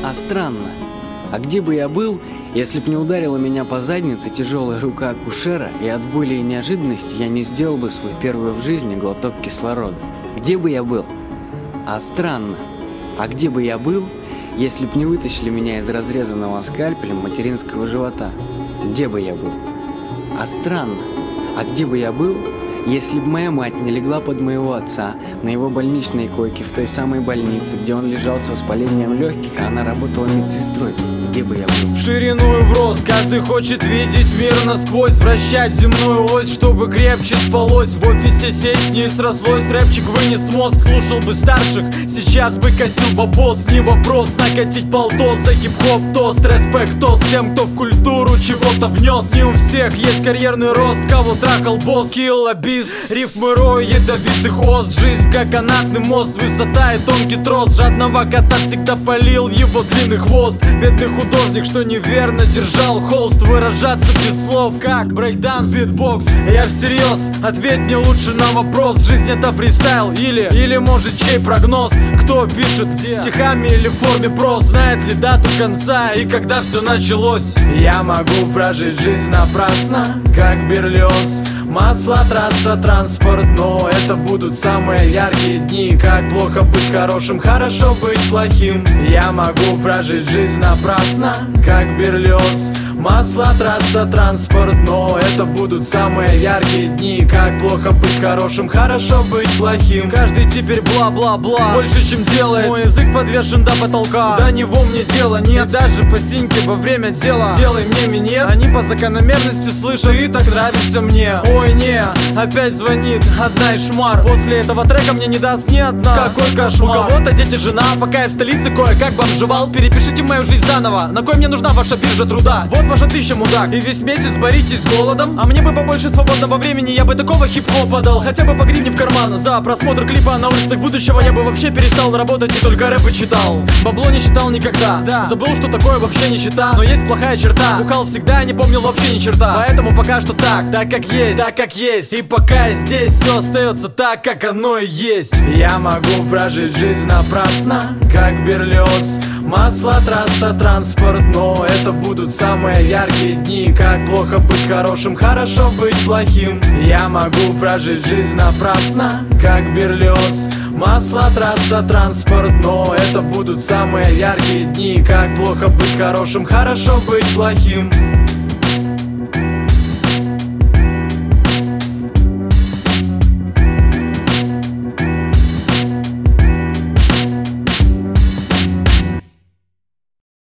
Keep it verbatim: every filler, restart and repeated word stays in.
А странно, а где бы я был, если б не ударила меня по заднице тяжелая рука акушера, и от боли и неожиданности я не сделал бы свой первый в жизни глоток кислорода? Где бы я был? А странно, а где бы я был, если б не вытащили меня из разрезанного скальпелем материнского живота? Где бы я был? А странно, а где бы я был, если бы моя мать не легла под моего отца на его больничной койке в той самой больнице, где он лежал с воспалением легких, а она работала медсестрой? Где бы я был? В ширину и в рост каждый хочет видеть мир насквозь, вращать земную ось, чтобы крепче спалось. В офисе сесть не срослось, рэпчик вынес мозг, слушал бы старших, сейчас бы косил бабос. Не вопрос накатить полтос за хип-хоп тост, респект тост всем, кто в культуру чего-то внес. Не у всех есть карьерный рост, кого трахал босс, килла бис, рифмы рой ядовитых ос. Жизнь как канатный мост, высота и тонкий трос, жадного кота всегда палил его длинный хвост. Бедный художник, что неверно держал холст, выражаться без слов, как брейкданс, битбокс. Я всерьез, ответь мне лучше на вопрос: жизнь это фристайл или, или может чей прогноз? Кто пишет, где? Стихами или в форме прос? Знает ли дату конца и когда все началось? Я могу прожить жизнь напрасно, как Берлиоз. Масло, трасса, транспорт, но это будут самые яркие дни. Как плохо быть хорошим, хорошо быть плохим. Я могу прожить жизнь напрасно, как Берлиоз. Масло, трасса, транспорт, но это будут самые яркие дни. Как плохо быть хорошим, хорошо быть плохим. Каждый теперь бла-бла-бла, больше чем делает. Мой язык подвешен до потолка, до него мне дела нет. Даже по синьке во время дела сделай мне минет. Они по закономерности слышат: ты так нравишься мне. Ой, не, опять звонит одна из шмар. После этого трека мне не даст ни одна. Какой кошмар. У кого-то дети, жена, пока я в столице кое-как бомжевал. Перепишите мою жизнь заново, на кой мне нужна ваша биржа труда? Вот ваша тысяча, мудак, и весь месяц боритесь с голодом. А мне бы побольше свободного времени, я бы такого хип-хопа дал. Хотя бы по гривне в карман за просмотр клипа на улицах будущего. Я бы вообще перестал работать и только рэпы читал. Бабло не считал никогда, да. Забыл, что такое вообще нищета. Но есть плохая черта: бухал всегда и не помнил вообще ни черта. Поэтому пока что так, так как есть, так как есть. И пока я здесь, все остается так, как оно и есть. Я могу прожить жизнь напрасно, как Берлиоз. Масло, трасса, транспорт, но это будут самые яркие дни. Как плохо быть хорошим, хорошо быть плохим. Я могу прожить жизнь напрасно, как Берлиоз. Масло, трасса, транспорт, но это будут самые яркие дни. Как плохо быть хорошим, хорошо быть плохим.